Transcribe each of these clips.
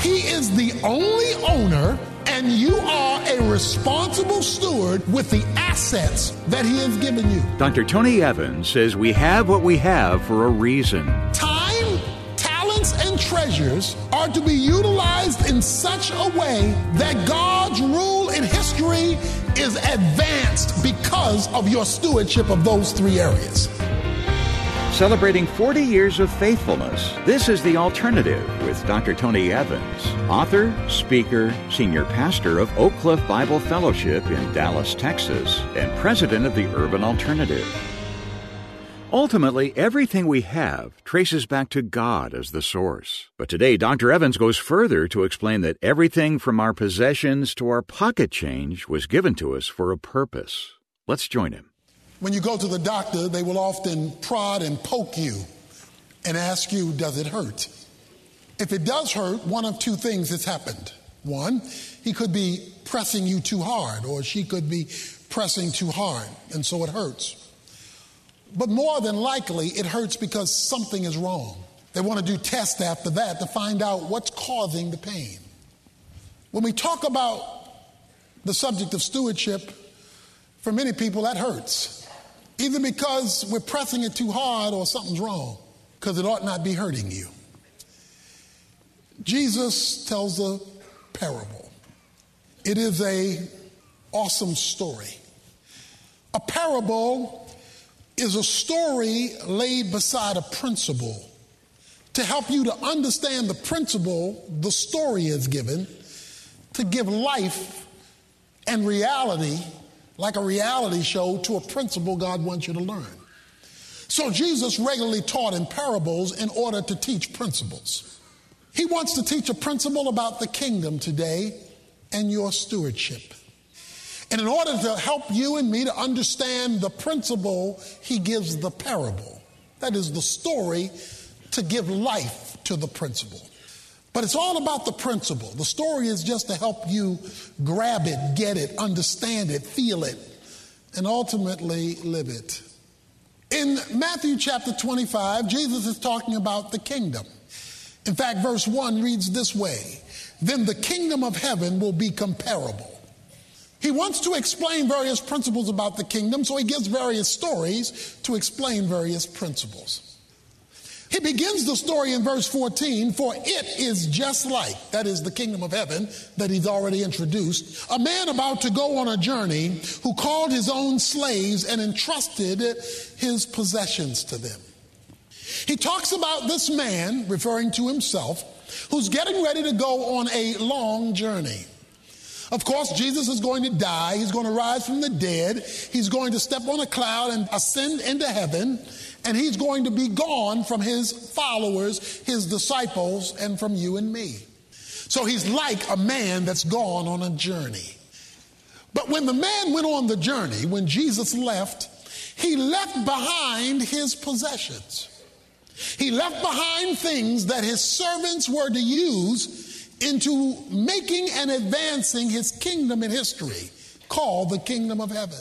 He is the only owner, and you are a responsible steward with the assets that he has given you. Dr. Tony Evans says we have what we have for a reason. Time, talents, and treasures are to be utilized in such a way that God's rule in history is advanced because of your stewardship of those three areas. Celebrating 40 years of faithfulness, this is The Alternative with Dr. Tony Evans, author, speaker, senior pastor of Oak Cliff Bible Fellowship in Dallas, Texas, and president of the Urban Alternative. Ultimately, everything we have traces back to God as the source. But today, Dr. Evans goes further to explain that everything from our possessions to our pocket change was given to us for a purpose. Let's join him. When you go to the doctor, they will often prod and poke you and ask you, does it hurt? If it does hurt, one of two things has happened. One, he could be pressing you too hard, or she could be pressing too hard, and so it hurts. But more than likely, it hurts because something is wrong. They want to do tests after that to find out what's causing the pain. When we talk about the subject of stewardship, for many people that hurts. Either because we're pressing it too hard or something's wrong, because it ought not be hurting you. Jesus tells a parable. It is an awesome story. A parable is a story laid beside a principle to help you to understand the principle the story is given, to give life and reality, like a reality show, to a principle God wants you to learn. So Jesus regularly taught in parables in order to teach principles. He wants to teach a principle about the kingdom today and your stewardship. And in order to help you and me to understand the principle, he gives the parable. That is the story to give life to the principle. But it's all about the principle. The story is just to help you grab it, get it, understand it, feel it, and ultimately live it. In Matthew chapter 25, Jesus is talking about the kingdom. In fact, verse 1 reads this way: then the kingdom of heaven will be comparable. He wants to explain various principles about the kingdom, so he gives various stories to explain various principles. He begins the story in verse 14, for it is just like, that is the kingdom of heaven that he's already introduced, a man about to go on a journey who called his own slaves and entrusted his possessions to them. He talks about this man, referring to himself, who's getting ready to go on a long journey. Of course, Jesus is going to die. He's going to rise from the dead. He's going to step on a cloud and ascend into heaven. And he's going to be gone from his followers, his disciples, and from you and me. So he's like a man that's gone on a journey. But when the man went on the journey, when Jesus left, he left behind his possessions. He left behind things that his servants were to use into making and advancing his kingdom in history, called the kingdom of heaven.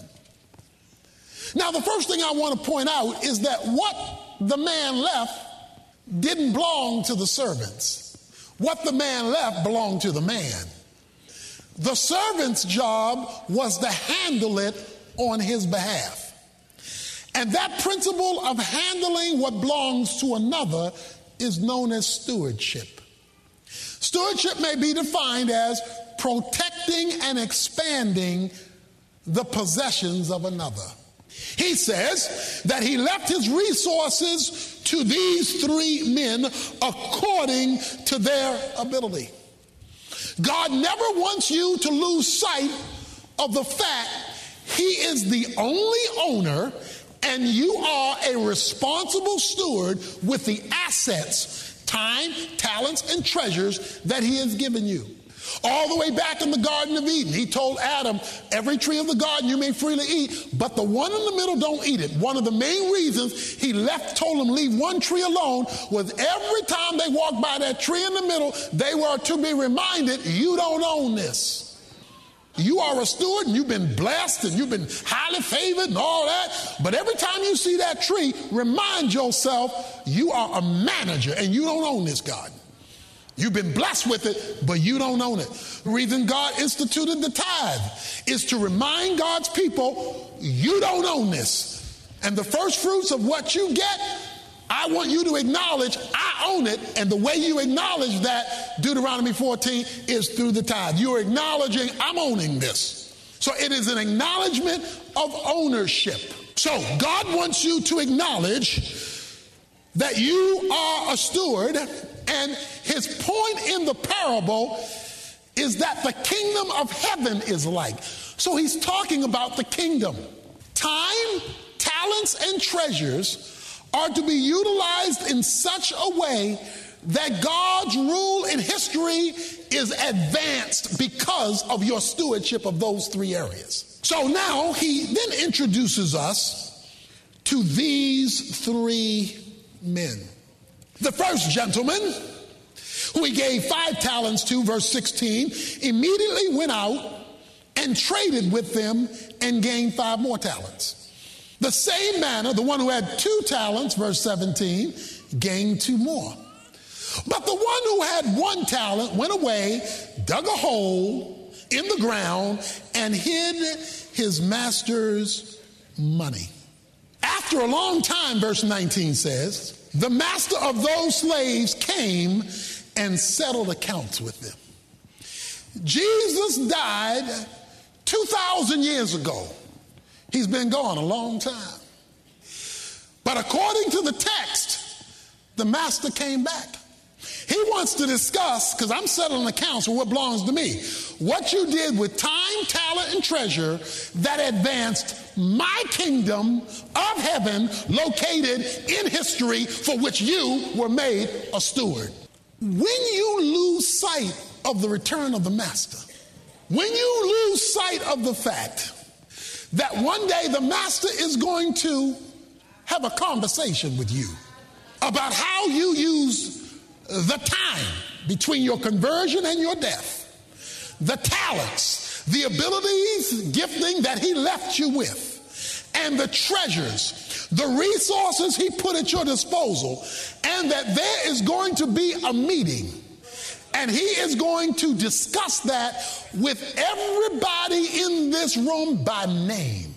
Now, the first thing I want to point out is that what the man left didn't belong to the servants. What the man left belonged to the man. The servant's job was to handle it on his behalf. And that principle of handling what belongs to another is known as stewardship. Stewardship may be defined as protecting and expanding the possessions of another. He says that he left his resources to these three men according to their ability. God never wants you to lose sight of the fact he is the only owner and you are a responsible steward with the assets, time, talents, and treasures that he has given you. All the way back in the Garden of Eden, he told Adam, every tree of the garden you may freely eat, but the one in the middle, don't eat it. One of the main reasons he told them leave one tree alone was every time they walked by that tree in the middle, they were to be reminded, you don't own this. You are a steward and you've been blessed and you've been highly favored and all that. But every time you see that tree, remind yourself you are a manager and you don't own this garden. You've been blessed with it, but you don't own it. The reason God instituted the tithe is to remind God's people, you don't own this. And the first fruits of what you get, I want you to acknowledge I own it. And the way you acknowledge that, Deuteronomy 14, is through the tithe. You're acknowledging I'm owning this. So it is an acknowledgement of ownership. So God wants you to acknowledge that you are a steward, and his point in the parable is that the kingdom of heaven is like. So he's talking about the kingdom. Time, talents, and treasures are to be utilized in such a way that God's rule in history is advanced because of your stewardship of those three areas. So now he then introduces us to these three men. The first gentleman, who he gave 5 talents to, verse 16, immediately went out and traded with them and gained 5 more talents. The same manner, the one who had 2 talents, verse 17, gained 2 more. But the one who had 1 talent went away, dug a hole in the ground, and hid his master's money. After a long time, verse 19 says, the master of those slaves came and settled accounts with them. Jesus died 2,000 years ago. He's been gone a long time. But according to the text, the master came back. He wants to discuss, because I'm settling accounts with what belongs to me, what you did with time, talent, and treasure that advanced my kingdom of heaven located in history for which you were made a steward. When you lose sight of the return of the master, when you lose sight of the fact that one day the master is going to have a conversation with you about how you use the time between your conversion and your death, the talents, the abilities, gifting that he left you with, and the treasures, the resources he put at your disposal, and that there is going to be a meeting, and he is going to discuss that with everybody in this room by name.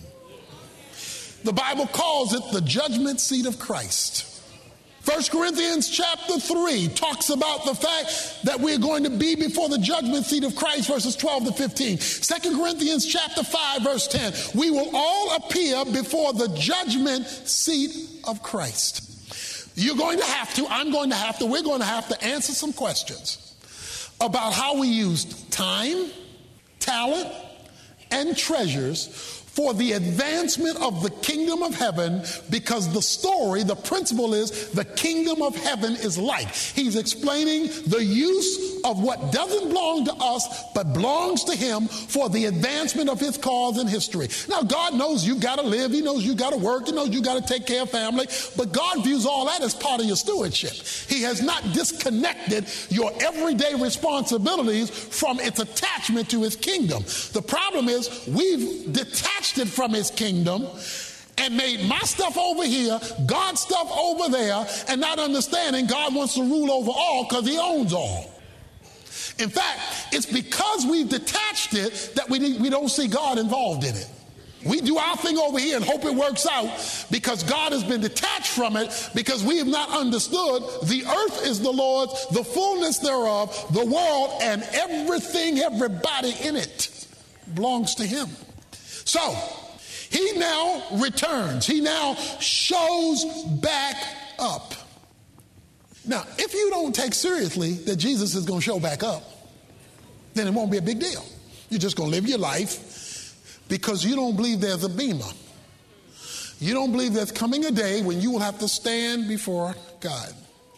The Bible calls it the judgment seat of Christ. 1 Corinthians chapter 3 talks about the fact that we're going to be before the judgment seat of Christ, verses 12 to 15. 2 Corinthians chapter 5, verse 10. We will all appear before the judgment seat of Christ. You're going to have to, I'm going to have to, we're going to have to answer some questions about how we used time, talent, and treasures for the advancement of the kingdom of heaven, because the story, the principle is the kingdom of heaven is like. He's explaining the use of what doesn't belong to us but belongs to him for the advancement of his cause in history. Now, God knows you've got to live. He knows you've got to work. He knows you've got to take care of family. But God views all that as part of your stewardship. He has not disconnected your everyday responsibilities from its attachment to his kingdom. The problem is we've detached it from his kingdom and made my stuff over here, God's stuff over there, and not understanding God wants to rule over all because he owns all. In fact, it's because we've detached it that we don't see God involved in it. We do our thing over here and hope it works out because God has been detached from it, because we have not understood the earth is the Lord's, the fullness thereof, the world, and everything, everybody in it belongs to him. So, he now returns. He now shows back up. Now, if you don't take seriously that Jesus is going to show back up, then it won't be a big deal. You're just going to live your life because you don't believe there's a bema. You don't believe there's coming a day when you will have to stand before God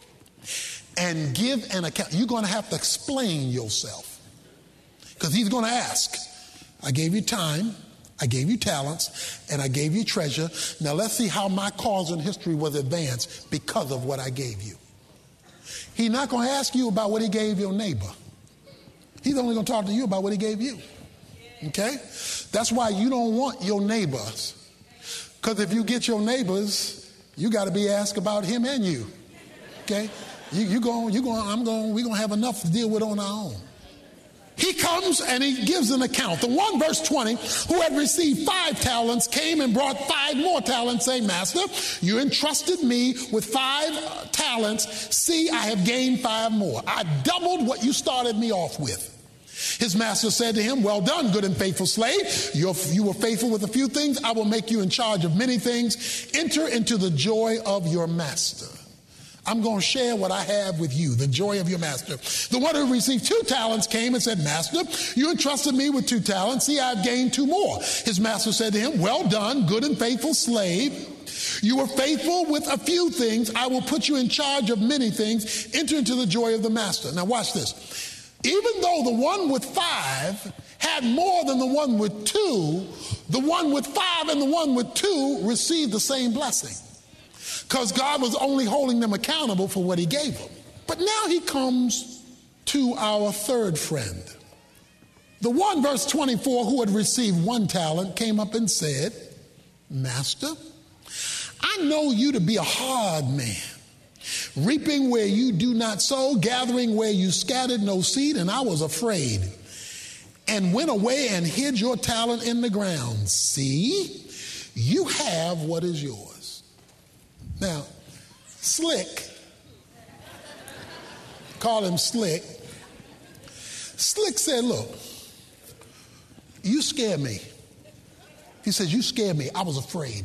and give an account. You're going to have to explain yourself because he's going to ask, I gave you time, I gave you talents, and I gave you treasure. Now let's see how my cause in history was advanced because of what I gave you. He's not going to ask you about what he gave your neighbor. He's only going to talk to you about what he gave you. Okay? That's why you don't want your neighbors. Because if you get your neighbors, you got to be asked about him and you. Okay? we're going to have enough to deal with on our own. He comes and he gives an account. The one, verse 20, who had received 5 talents came and brought 5 more talents, saying, Master, you entrusted me with 5 talents. See, I have gained 5 more. I doubled what you started me off with. His master said to him, well done, good and faithful slave. You were faithful with a few things. I will make you in charge of many things. Enter into the joy of your master. I'm going to share what I have with you, the joy of your master. The one who received 2 talents came and said, Master, you entrusted me with 2 talents. See, I've gained 2 more. His master said to him, well done, good and faithful slave. You were faithful with a few things. I will put you in charge of many things. Enter into the joy of the master. Now watch this. Even though the one with 5 had more than the one with 2, the one with 5 and the one with 2 received the same blessing. Because God was only holding them accountable for what he gave them. But now he comes to our 3rd friend. The one, verse 24, who had received 1 talent came up and said, Master, I know you to be a hard man, reaping where you do not sow, gathering where you scattered no seed, and I was afraid and went away and hid your talent in the ground. See, you have what is yours. Now, Slick, call him Slick. Slick said, look, you scared me. He says, you scared me. I was afraid.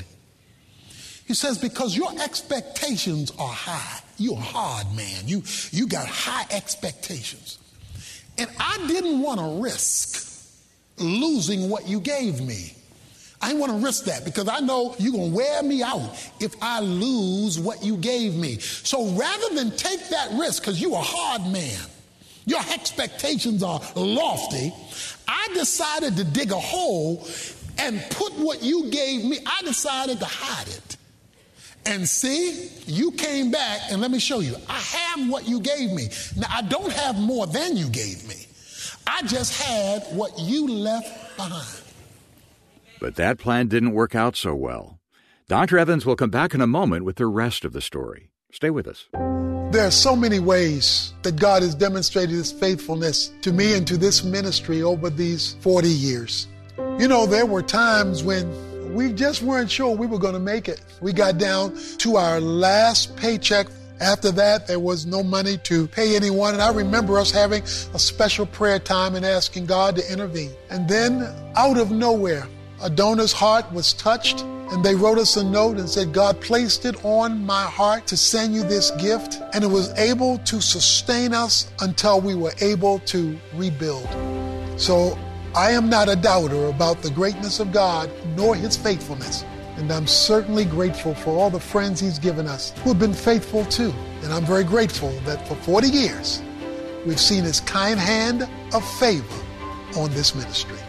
He says, because your expectations are high. You're a hard man. You got high expectations. And I didn't want to risk losing what you gave me. I didn't want to risk that because I know you're going to wear me out if I lose what you gave me. So rather than take that risk, because you're a hard man, your expectations are lofty, I decided to dig a hole and put what you gave me. I decided to hide it. And see, you came back, and let me show you. I have what you gave me. Now, I don't have more than you gave me. I just had what you left behind. But that plan didn't work out so well. Dr. Evans will come back in a moment with the rest of the story. Stay with us. There are so many ways that God has demonstrated his faithfulness to me and to this ministry over these 40 years. You know, there were times when we just weren't sure we were going to make it. We got down to our last paycheck. After that, there was no money to pay anyone. And I remember us having a special prayer time and asking God to intervene. And then, out of nowhere, a donor's heart was touched, and they wrote us a note and said, God placed it on my heart to send you this gift, and it was able to sustain us until we were able to rebuild. So I am not a doubter about the greatness of God, nor his faithfulness. And I'm certainly grateful for all the friends he's given us who have been faithful too. And I'm very grateful that for 40 years, we've seen his kind hand of favor on this ministry.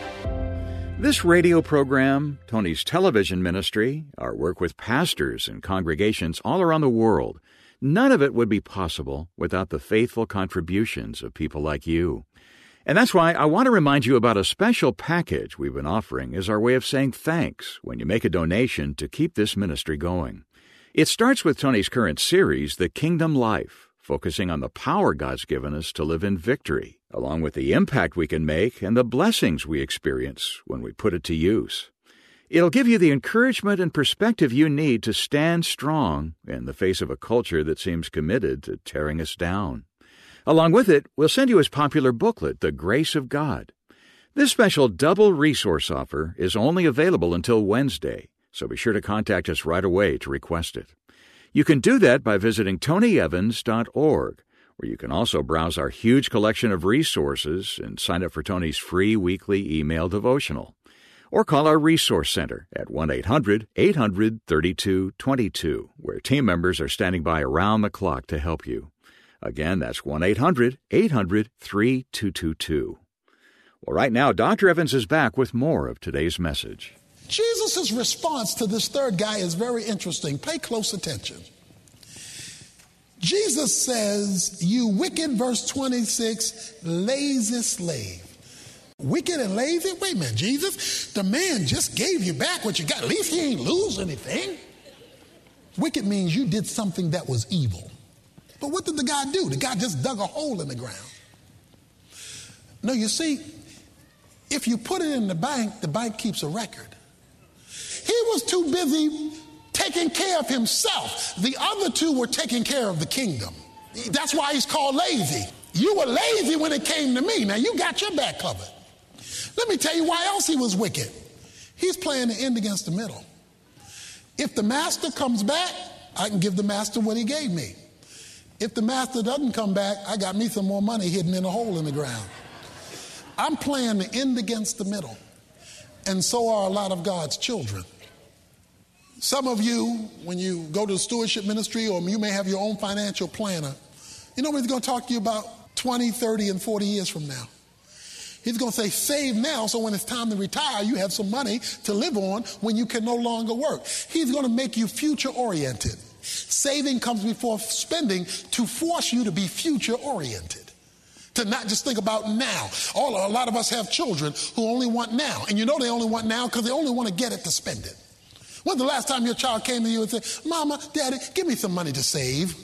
This radio program, Tony's television ministry, our work with pastors and congregations all around the world, none of it would be possible without the faithful contributions of people like you. And that's why I want to remind you about a special package we've been offering as our way of saying thanks when you make a donation to keep this ministry going. It starts with Tony's current series, The Kingdom Life, focusing on the power God's given us to live in victory, along with the impact we can make and the blessings we experience when we put it to use. It'll give you the encouragement and perspective you need to stand strong in the face of a culture that seems committed to tearing us down. Along with it, we'll send you his popular booklet, The Grace of God. This special double resource offer is only available until Wednesday, so be sure to contact us right away to request it. You can do that by visiting tonyevans.org, where you can also browse our huge collection of resources and sign up for Tony's free weekly email devotional. Or call our Resource Center at 1-800-800-3222, where team members are standing by around the clock to help you. Again, that's 1-800-800-3222. Well, right now, Dr. Evans is back with more of today's message. Jesus' response to this third guy is very interesting. Pay close attention. Jesus says, you wicked, verse 26, lazy slave. Wicked and lazy? Wait a minute, Jesus. The man just gave you back what you got. At least he ain't lose anything. Wicked means you did something that was evil. But what did the guy do? The guy just dug a hole in the ground. No, you see, if you put it in the bank keeps a record. He was too busy taking care of himself. The other two were taking care of the kingdom. That's why he's called lazy. You were lazy when it came to me. Now you got your back covered. Let me tell you why else he was wicked. He's playing the end against the middle. If the master comes back, I can give the master what he gave me. If the master doesn't come back, I got me some more money hidden in a hole in the ground. I'm playing the end against the middle. And so are a lot of God's children. Some of you, when you go to the stewardship ministry, or you may have your own financial planner, you know what he's going to talk to you about 20, 30, and 40 years from now? He's going to say, save now, so when it's time to retire, you have some money to live on when you can no longer work. He's going to make you future-oriented. Saving comes before spending to force you to be future-oriented. To not just think about now. A lot of us have children who only want now. And you know they only want now because they only want to get it to spend it. When's the last time your child came to you and said, Mama, Daddy, give me some money to save?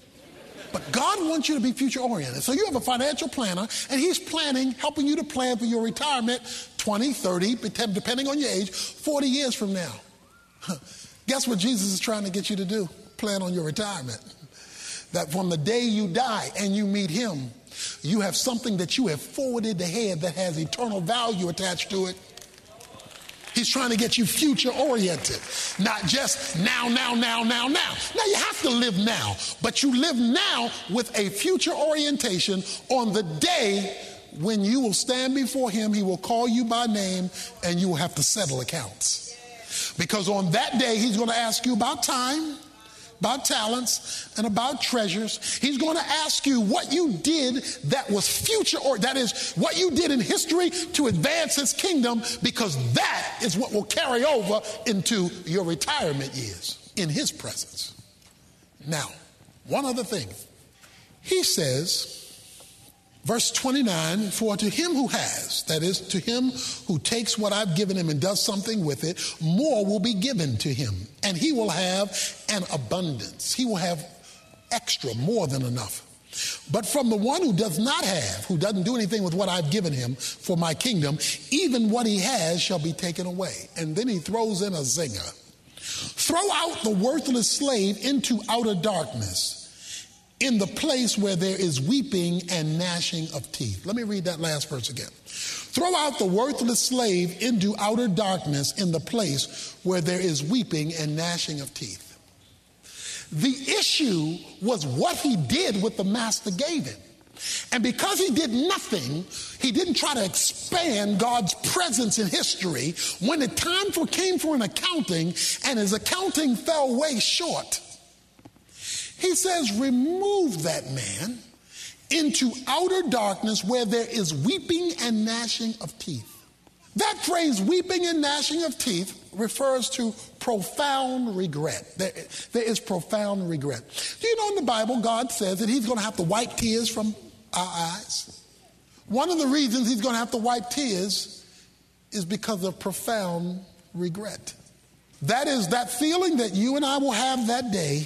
But God wants you to be future-oriented. So you have a financial planner, and he's helping you to plan for your retirement 20, 30, depending on your age, 40 years from now. Guess what Jesus is trying to get you to do? Plan on your retirement. That from the day you die and you meet him, you have something that you have forwarded ahead that has eternal value attached to it. He's trying to get you future-oriented, not just now. Now you have to live now, but you live now with a future orientation on the day when you will stand before him. He will call you by name, and you will have to settle accounts. Because on that day, he's going to ask you about time, about talents, and about treasures. He's going to ask you what you did that was future, or that is what you did in history to advance his kingdom, because that is what will carry over into your retirement years in his presence. Now, one other thing. He says, verse 29, for to him who has, that is, to him who takes what I've given him and does something with it, more will be given to him. And he will have an abundance. He will have extra, more than enough. But from the one who does not have, who doesn't do anything with what I've given him for my kingdom, even what he has shall be taken away. And then he throws in a zinger. Throw out the worthless slave into outer darkness, in the place where there is weeping and gnashing of teeth. Let me read that last verse again. Throw out the worthless slave into outer darkness, in the place where there is weeping and gnashing of teeth. The issue was what he did with the master gave him. And because he did nothing, he didn't try to expand God's presence in history. When the time came for an accounting, and his accounting fell way short, he says, remove that man into outer darkness where there is weeping and gnashing of teeth. That phrase, weeping and gnashing of teeth, refers to profound regret. There is profound regret. Do you know in the Bible, God says that he's going to have to wipe tears from our eyes? One of the reasons he's going to have to wipe tears is because of profound regret. That is that feeling that you and I will have that day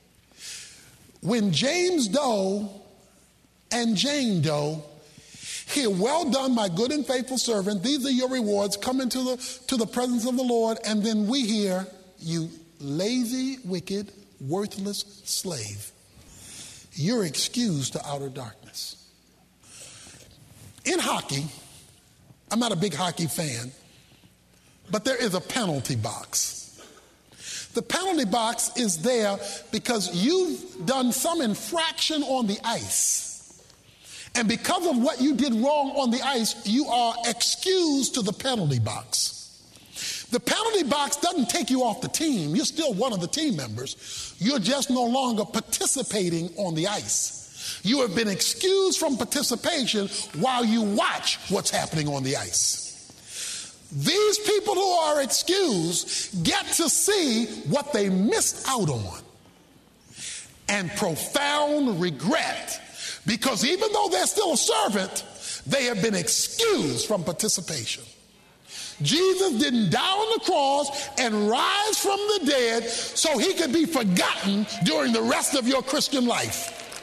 when James Doe and Jane Doe hear, well done, my good and faithful servant, these are your rewards, come into the presence of the Lord, and then we hear, you lazy, wicked, worthless slave, you're excused to outer darkness. In hockey, I'm not a big hockey fan, but there is a penalty box. The penalty box is there because you've done some infraction on the ice. And because of what you did wrong on the ice, you are excused to the penalty box. The penalty box doesn't take you off the team. You're still one of the team members. You're just no longer participating on the ice. You have been excused from participation while you watch what's happening on the ice. These people who are excused get to see what they missed out on. And profound regret, because even though they're still a servant, they have been excused from participation. Jesus didn't die on the cross and rise from the dead so he could be forgotten during the rest of your Christian life.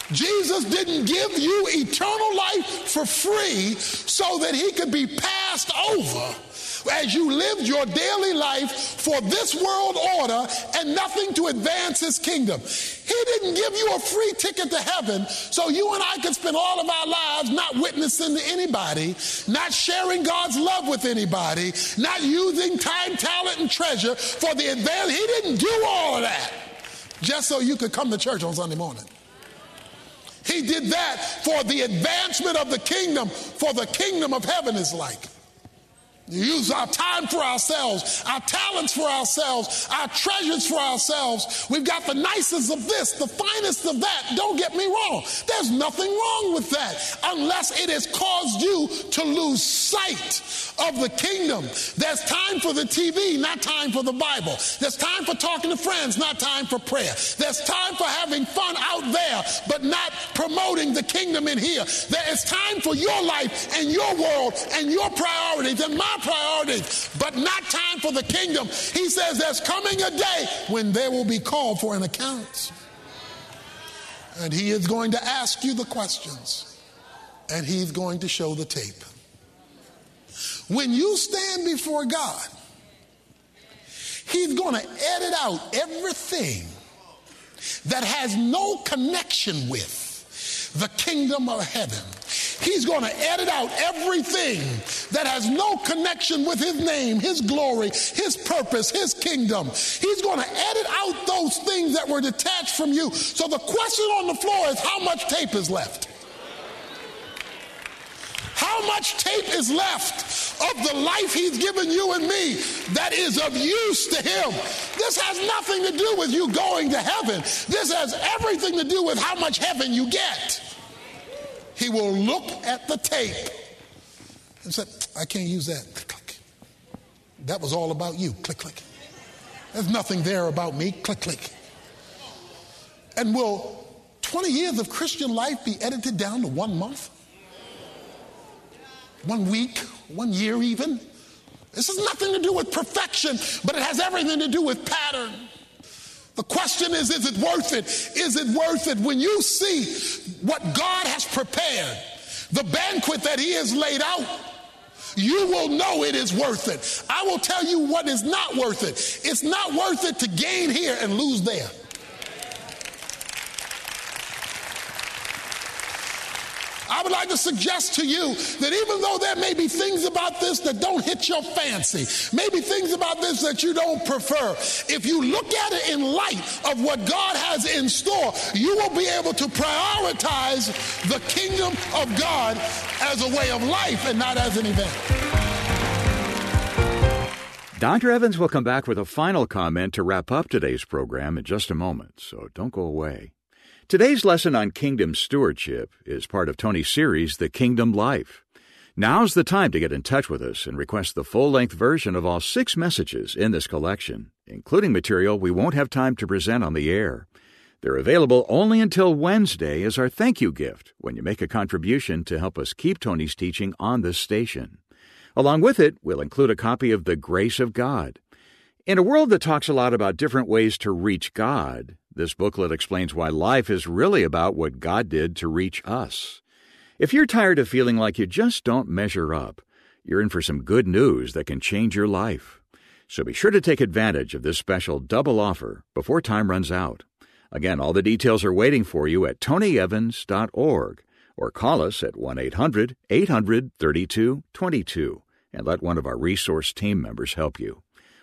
Jesus didn't give you eternal life for free so that he could be passed over as you lived your daily life for this world order and nothing to advance his kingdom. He didn't give you a free ticket to heaven so you and I could spend all of our lives not witnessing to anybody, not sharing God's love with anybody, not using time, talent, and treasure for the advance. He didn't do all of that just so you could come to church on Sunday morning. He did that for the advancement of the kingdom, for the kingdom of heaven is like. We use our time for ourselves, our talents for ourselves, our treasures for ourselves. We've got the nicest of this, the finest of that. Don't get me wrong. There's nothing wrong with that unless it has caused you to lose sight of the kingdom. There's time for the TV, not time for the Bible. There's time for talking to friends, not time for prayer. There's time for having fun out there, but not promoting the kingdom in here. There is time for your life and your world and your priorities and my priorities, but not time for the kingdom. He says there's coming a day when they will be called for an account. And he is going to ask you the questions, and he's going to show the tape. When you stand before God, he's going to edit out everything that has no connection with the kingdom of heaven. He's going to edit out everything that has no connection with his name, his glory, his purpose, his kingdom. He's going to edit out those things that were detached from you. So the question on the floor is, how much tape is left? How much tape is left of the life he's given you and me that is of use to him? This has nothing to do with you going to heaven. This has everything to do with how much heaven you get. He will look at the tape and say, I can't use that. Click, click. That was all about you. Click, click. There's nothing there about me. Click, click. And will 20 years of Christian life be edited down to 1 month? 1 week? 1 year even? This has nothing to do with perfection, but it has everything to do with pattern. The question is it worth it? Is it worth it? When you see what God has prepared, the banquet that he has laid out, you will know it is worth it. I will tell you what is not worth it. It's not worth it to gain here and lose there. I would like to suggest to you that even though there may be things about this that don't hit your fancy, maybe things about this that you don't prefer, if you look at it in light of what God has in store, you will be able to prioritize the kingdom of God as a way of life and not as an event. Dr. Evans will come back with a final comment to wrap up today's program in just a moment, so don't go away. Today's lesson on kingdom stewardship is part of Tony's series, The Kingdom Life. Now's the time to get in touch with us and request the full-length version of all 6 messages in this collection, including material we won't have time to present on the air. They're available only until Wednesday as our thank you gift when you make a contribution to help us keep Tony's teaching on this station. Along with it, we'll include a copy of The Grace of God. In a world that talks a lot about different ways to reach God, this booklet explains why life is really about what God did to reach us. If you're tired of feeling like you just don't measure up, you're in for some good news that can change your life. So be sure to take advantage of this special double offer before time runs out. Again, all the details are waiting for you at tonyevans.org or call us at 1-800-800-3222 and let one of our resource team members help you.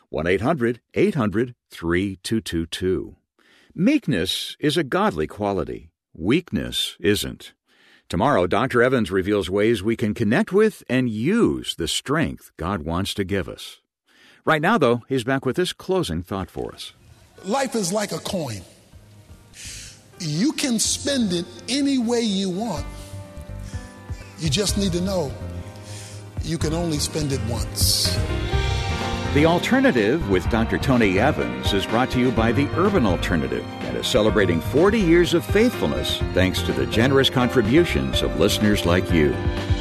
1-800-800-3222. Meekness is a godly quality. Weakness isn't. Tomorrow, Dr. Evans reveals ways we can connect with and use the strength God wants to give us. Right now, though, he's back with this closing thought for us. Life is like a coin. You can spend it any way you want. You just need to know you can only spend it once. The Alternative with Dr. Tony Evans is brought to you by the Urban Alternative and is celebrating 40 years of faithfulness thanks to the generous contributions of listeners like you.